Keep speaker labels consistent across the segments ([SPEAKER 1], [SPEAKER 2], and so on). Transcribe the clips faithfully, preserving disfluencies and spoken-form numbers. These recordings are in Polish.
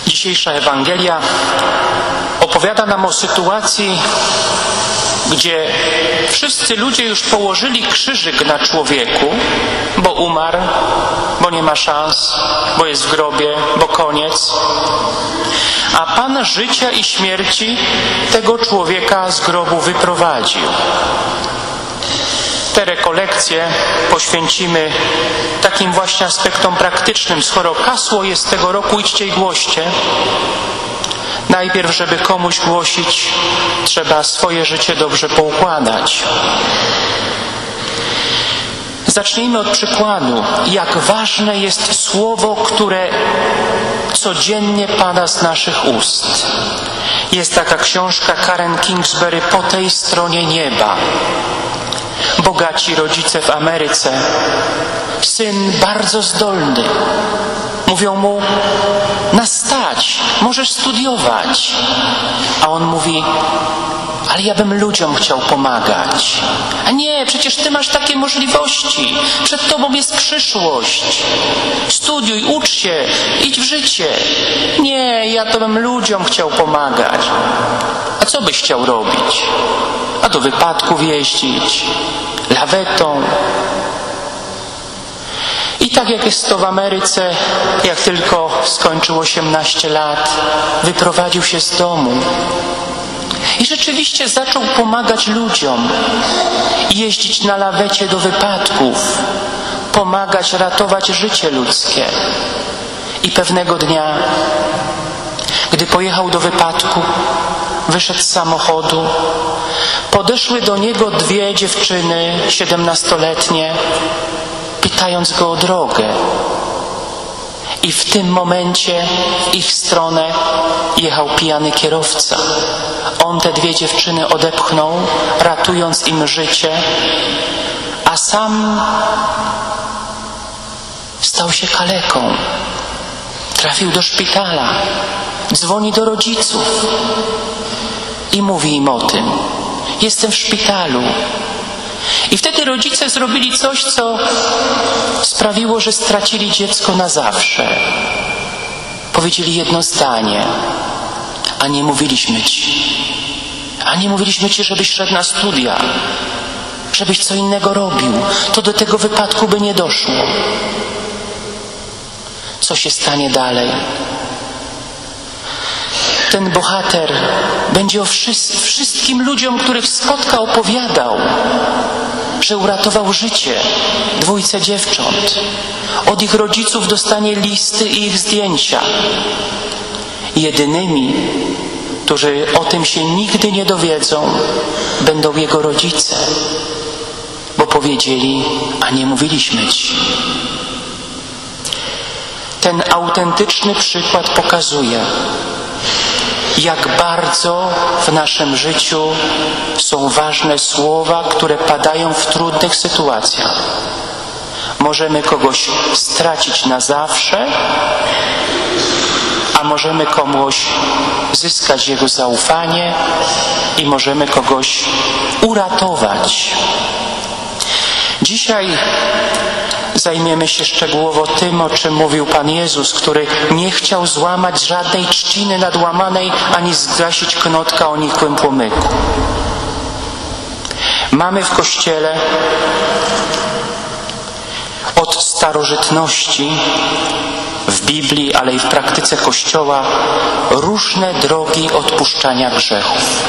[SPEAKER 1] Dzisiejsza Ewangelia opowiada nam o sytuacji, gdzie wszyscy ludzie już położyli krzyżyk na człowieku, bo umarł, bo nie ma szans, bo jest w grobie, bo koniec. A Pan życia i śmierci tego człowieka z grobu wyprowadził. Te rekolekcje poświęcimy takim właśnie aspektom praktycznym. Skoro hasło jest tego roku idźcie i głoście, najpierw, żeby komuś głosić, trzeba swoje życie dobrze poukładać. Zacznijmy od przykładu, jak ważne jest słowo, które codziennie pada z naszych ust. Jest taka książka Karen Kingsbury Po tej stronie nieba. Bogaci rodzice w Ameryce. Syn bardzo zdolny. Mówią mu, na stać, możesz studiować. A on mówi, ale ja bym ludziom chciał pomagać. A nie, przecież ty masz takie możliwości. Przed tobą jest przyszłość. Studiuj, ucz się, idź w życie. Nie, ja to bym ludziom chciał pomagać. A co byś chciał robić? A do wypadków jeździć, lawetą. I tak jak jest to w Ameryce, jak tylko skończył osiemnaście lat, wyprowadził się z domu. I rzeczywiście zaczął pomagać ludziom. Jeździć na lawecie do wypadków. Pomagać, ratować życie ludzkie. I pewnego dnia, gdy pojechał do wypadku, wyszedł z samochodu, podeszły do niego dwie dziewczyny, siedemnastoletnie, pytając go o drogę. I w tym momencie w ich stronę jechał pijany kierowca. On te dwie dziewczyny odepchnął, ratując im życie, a sam stał się kaleką. Trafił do szpitala, dzwoni do rodziców i mówi im o tym. Jestem w szpitalu. I wtedy rodzice zrobili coś, co sprawiło, że stracili dziecko na zawsze. Powiedzieli jedno zdanie. A nie mówiliśmy ci. A nie mówiliśmy ci, żebyś szedł na studia. Żebyś co innego robił. To do tego wypadku by nie doszło. Co się stanie dalej? Ten bohater będzie o wszys- wszystkim ludziom, których spotka, opowiadał, że uratował życie dwójce dziewcząt. Od ich rodziców dostanie listy i ich zdjęcia. Jedynymi, którzy o tym się nigdy nie dowiedzą, będą jego rodzice, bo powiedzieli, a nie mówiliśmy ci. Ten autentyczny przykład pokazuje, jak bardzo w naszym życiu są ważne słowa, które padają w trudnych sytuacjach. Możemy kogoś stracić na zawsze, a możemy komuś zyskać jego zaufanie i możemy kogoś uratować. Dzisiaj zajmiemy się szczegółowo tym, o czym mówił Pan Jezus, który nie chciał złamać żadnej trzciny nadłamanej, ani zgasić knotka o nikłym płomyku. Mamy w Kościele od starożytności, w Biblii, ale i w praktyce Kościoła, różne drogi odpuszczania grzechów.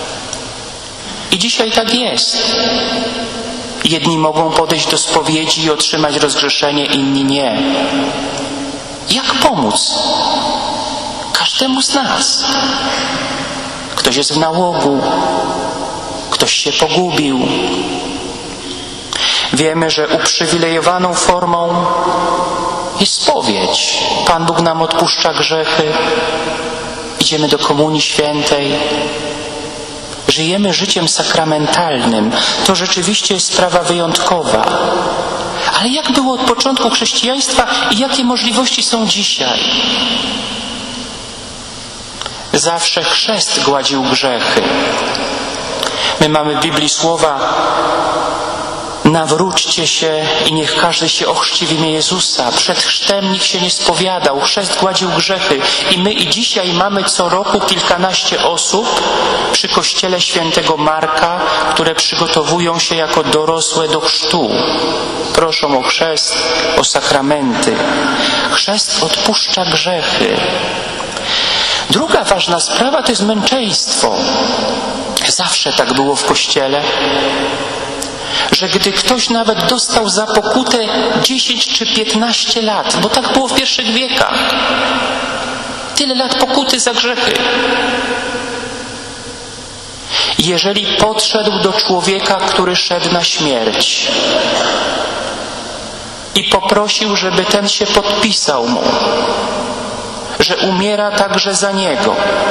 [SPEAKER 1] I dzisiaj tak jest. Jedni mogą podejść do spowiedzi i otrzymać rozgrzeszenie, inni nie. Jak pomóc? Każdemu z nas. Ktoś jest w nałogu, ktoś się pogubił. Wiemy, że uprzywilejowaną formą jest spowiedź. Pan Bóg nam odpuszcza grzechy. Idziemy do Komunii Świętej. Żyjemy życiem sakramentalnym. To rzeczywiście jest sprawa wyjątkowa. Ale jak było od początku chrześcijaństwa i jakie możliwości są dzisiaj? Zawsze chrzest gładził grzechy. My mamy w Biblii słowa nawróćcie się i niech każdy się ochrzci w imię Jezusa. Przed chrztem nikt się nie spowiadał, chrzest gładził grzechy i my i dzisiaj mamy co roku kilkanaście osób przy kościele świętego Marka, które przygotowują się jako dorosłe do chrztu. Proszą o chrzest, o sakramenty. Chrzest odpuszcza grzechy. Druga ważna sprawa to jest męczeństwo. Zawsze tak było w Kościele, że gdy ktoś nawet dostał za pokutę dziesięć czy piętnaście lat, bo tak było w pierwszych wiekach, tyle lat pokuty za grzechy. Jeżeli podszedł do człowieka, który szedł na śmierć i poprosił, żeby ten się podpisał mu, że umiera także za niego,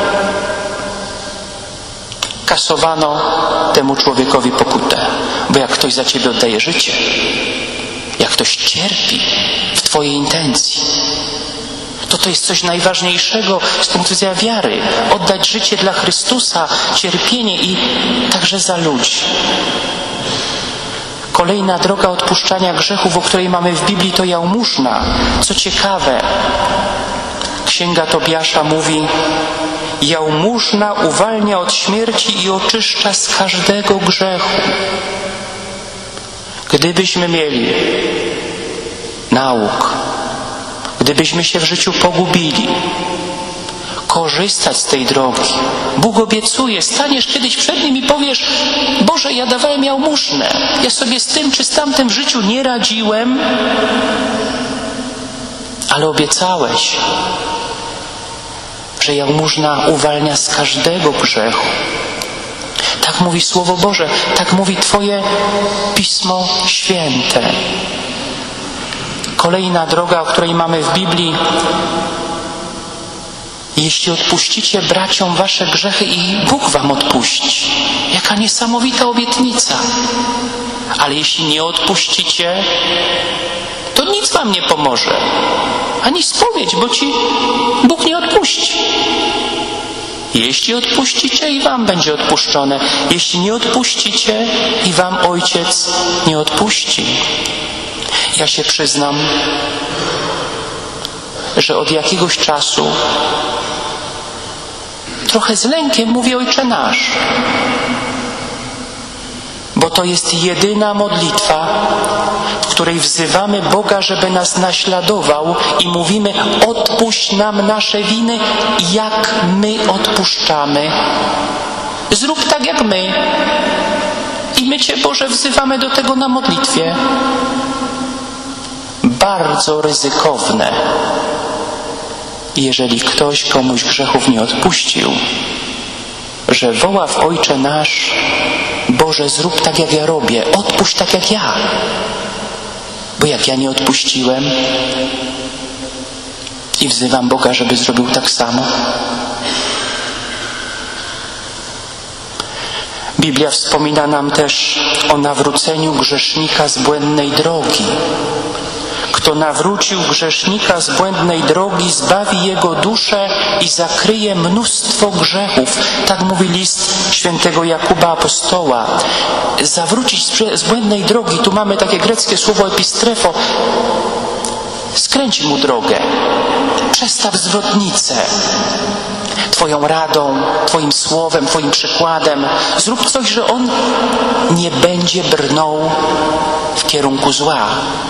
[SPEAKER 1] kasowano temu człowiekowi pokutę. Bo jak ktoś za ciebie oddaje życie, jak ktoś cierpi w twojej intencji, to to jest coś najważniejszego z punktu widzenia wiary. Oddać życie dla Chrystusa, cierpienie i także za ludzi. Kolejna droga odpuszczania grzechów, o której mamy w Biblii, to jałmużna. Co ciekawe, Księga Tobiasza mówi: jałmużna uwalnia od śmierci i oczyszcza z każdego grzechu. Gdybyśmy mieli nauk, gdybyśmy się w życiu pogubili, korzystać z tej drogi. Bóg obiecuje, staniesz kiedyś przed Nim i powiesz: Boże, ja dawałem jałmużnę, ja sobie z tym czy z tamtym w życiu nie radziłem, ale obiecałeś, że jałmużna uwalnia z każdego grzechu. Tak mówi Słowo Boże, tak mówi Twoje Pismo Święte. Kolejna droga, o której mamy w Biblii: jeśli odpuścicie braciom wasze grzechy, i Bóg wam odpuści. Jaka niesamowita obietnica. Ale jeśli nie odpuścicie, to nic wam nie pomoże. Ani spowiedź, bo ci Bóg nie odpuści. Jeśli odpuścicie, i wam będzie odpuszczone. Jeśli nie odpuścicie, i wam Ojciec nie odpuści. Ja się przyznam, że od jakiegoś czasu trochę z lękiem mówię Ojcze Nasz, bo to jest jedyna modlitwa, w której wzywamy Boga, żeby nas naśladował i mówimy: odpuść nam nasze winy, jak my odpuszczamy. Zrób tak jak my. I my Cię, Boże, wzywamy do tego na modlitwie. Bardzo ryzykowne, jeżeli ktoś komuś grzechów nie odpuścił, że woła w Ojcze Nasz: Boże, zrób tak jak ja robię, odpuść tak jak ja. Bo jak ja nie odpuściłem i wzywam Boga, żeby zrobił tak samo. Biblia wspomina nam też o nawróceniu grzesznika z błędnej drogi. Kto nawrócił grzesznika z błędnej drogi, zbawi jego duszę i zakryje mnóstwo grzechów. Tak mówi list świętego Jakuba Apostoła. Zawrócić z błędnej drogi. Tu mamy takie greckie słowo epistrefo. Skręć mu drogę. Przestaw zwrotnicę. Twoją radą, Twoim słowem, Twoim przykładem. Zrób coś, że on nie będzie brnął w kierunku zła.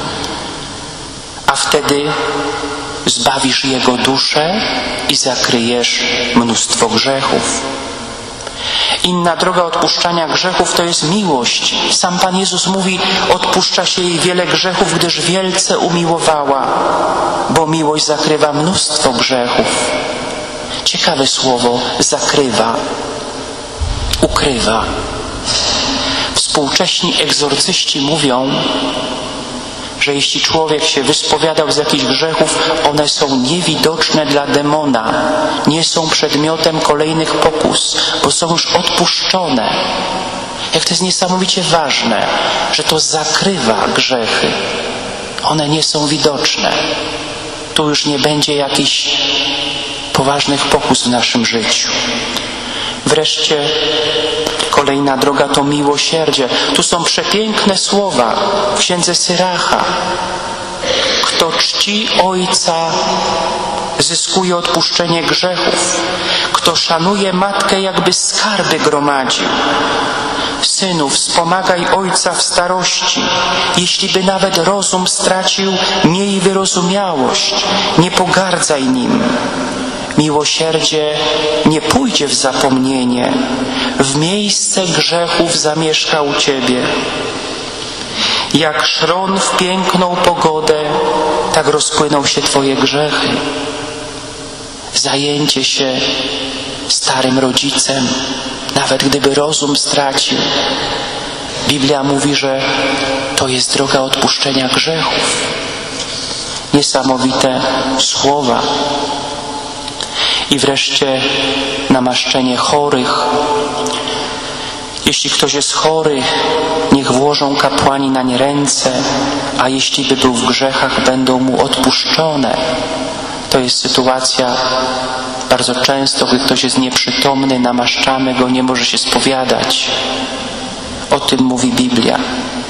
[SPEAKER 1] A wtedy zbawisz jego duszę i zakryjesz mnóstwo grzechów. Inna droga odpuszczania grzechów to jest miłość. Sam Pan Jezus mówi: odpuszcza się jej wiele grzechów, gdyż wielce umiłowała, bo miłość zakrywa mnóstwo grzechów. Ciekawe słowo: zakrywa, ukrywa. Współcześni egzorcyści mówią, że jeśli człowiek się wyspowiadał z jakichś grzechów, one są niewidoczne dla demona, nie są przedmiotem kolejnych pokus, bo są już odpuszczone. Jak to jest niesamowicie ważne, że to zakrywa grzechy. One nie są widoczne. Tu już nie będzie jakichś poważnych pokus w naszym życiu. Wreszcie Kolejna droga to miłosierdzie. Tu są przepiękne słowa w księdze Syracha. Kto czci ojca, zyskuje odpuszczenie grzechów. Kto szanuje matkę, jakby skarby gromadził. Synu, wspomagaj ojca w starości. Jeśli by nawet rozum stracił, miej wyrozumiałość. Nie pogardzaj nim. Miłosierdzie nie pójdzie w zapomnienie. W miejsce grzechów zamieszka u Ciebie. Jak szron w piękną pogodę, tak rozpłyną się Twoje grzechy. Zajęcie się starym rodzicem, nawet gdyby rozum stracił. Biblia mówi, że to jest droga odpuszczenia grzechów. Niesamowite słowa. I wreszcie namaszczenie chorych. Jeśli ktoś jest chory, niech włożą kapłani nań ręce, a jeśli by był w grzechach, będą mu odpuszczone. To jest sytuacja bardzo często, gdy ktoś jest nieprzytomny, namaszczamy go, nie może się spowiadać. O tym mówi Biblia.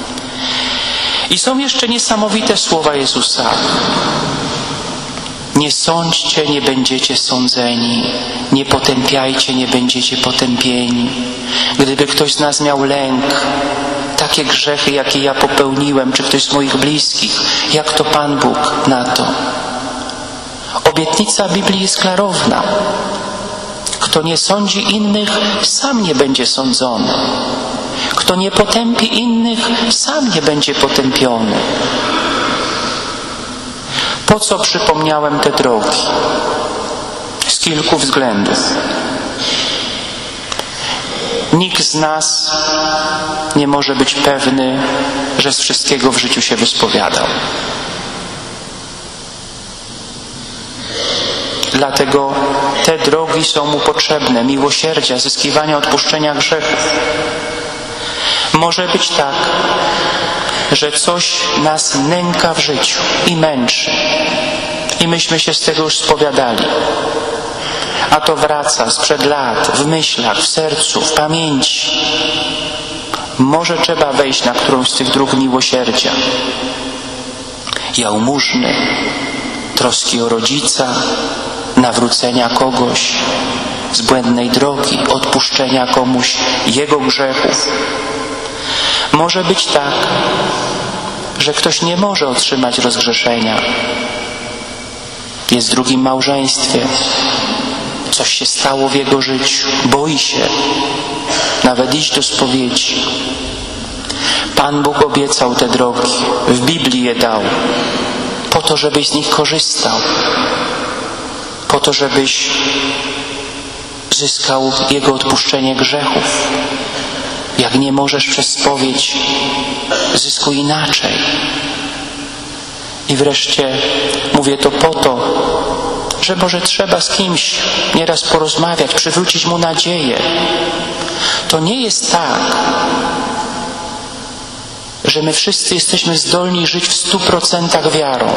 [SPEAKER 1] I są jeszcze niesamowite słowa Jezusa. Nie sądźcie, nie będziecie sądzeni. Nie potępiajcie, nie będziecie potępieni. Gdyby ktoś z nas miał lęk, takie grzechy, jakie ja popełniłem, czy ktoś z moich bliskich, jak to Pan Bóg na to? Obietnica Biblii jest klarowna. Kto nie sądzi innych, sam nie będzie sądzony. Kto nie potępi innych, sam nie będzie potępiony. Po co przypomniałem te drogi? Z kilku względów. Nikt z nas nie może być pewny, że z wszystkiego w życiu się wyspowiadał. Dlatego te drogi są mu potrzebne, miłosierdzia, zyskiwania odpuszczenia grzechów. Może być tak, że coś nas nęka w życiu i męczy. I myśmy się z tego już spowiadali. A to wraca sprzed lat, w myślach, w sercu, w pamięci. Może trzeba wejść na którąś z tych dróg miłosierdzia. Jałmużny, troski o rodzica, nawrócenia kogoś z błędnej drogi, odpuszczenia komuś jego grzechów. Może być tak, że ktoś nie może otrzymać rozgrzeszenia. Jest w drugim małżeństwie. Coś się stało w jego życiu. Boi się nawet iść do spowiedzi. Pan Bóg obiecał te drogi. W Biblii je dał. Po to, żebyś z nich korzystał. Po to, żebyś zyskał Jego odpuszczenie grzechów. Jak nie możesz przez spowiedź, zyskuj inaczej. I wreszcie mówię to po to, że może trzeba z kimś nieraz porozmawiać, przywrócić mu nadzieję. To nie jest tak, że my wszyscy jesteśmy zdolni żyć w stu procentach wiarą.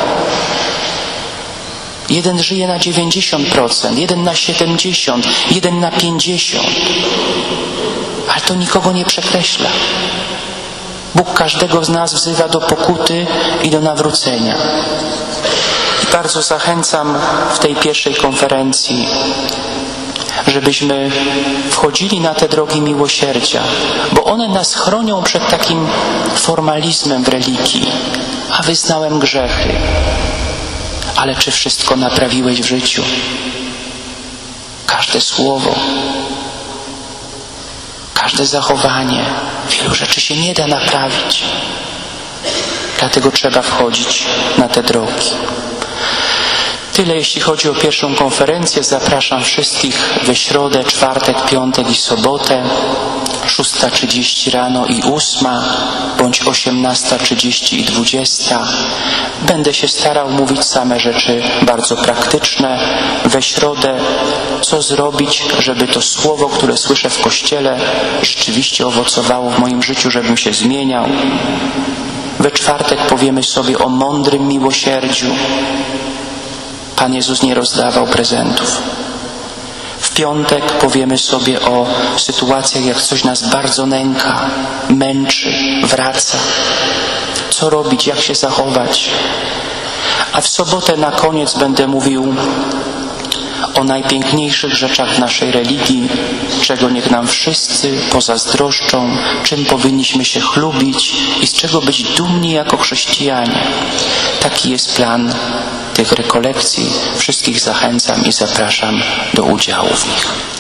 [SPEAKER 1] Jeden żyje na dziewięćdziesiąt procent, jeden na siedemdziesiąt procent, jeden na pięćdziesiąt procent. Ale to nikogo nie przekreśla. Bóg każdego z nas wzywa do pokuty i do nawrócenia. I bardzo zachęcam w tej pierwszej konferencji, żebyśmy wchodzili na te drogi miłosierdzia, bo one nas chronią przed takim formalizmem w religii. A wyznałem grzechy. Ale czy wszystko naprawiłeś w życiu? Każde słowo, każde zachowanie, wielu rzeczy się nie da naprawić. Dlatego trzeba wchodzić na te drogi. Tyle jeśli chodzi o pierwszą konferencję. Zapraszam wszystkich we środę, czwartek, piątek i sobotę. szósta trzydzieści rano i ósma, bądź osiemnasta trzydzieści i dwudziesta. Będę się starał mówić same rzeczy bardzo praktyczne. We środę, co zrobić, żeby to słowo, które słyszę w Kościele, rzeczywiście owocowało w moim życiu, żebym się zmieniał. We czwartek powiemy sobie o mądrym miłosierdziu. Pan Jezus nie rozdawał prezentów. W piątek powiemy sobie o sytuacjach, jak coś nas bardzo nęka, męczy, wraca. Co robić, jak się zachować. A w sobotę na koniec będę mówił o najpiękniejszych rzeczach naszej religii, czego niech nam wszyscy pozazdroszczą, czym powinniśmy się chlubić i z czego być dumni jako chrześcijanie. Taki jest plan tych rekolekcji. Wszystkich zachęcam i zapraszam do udziału w nich.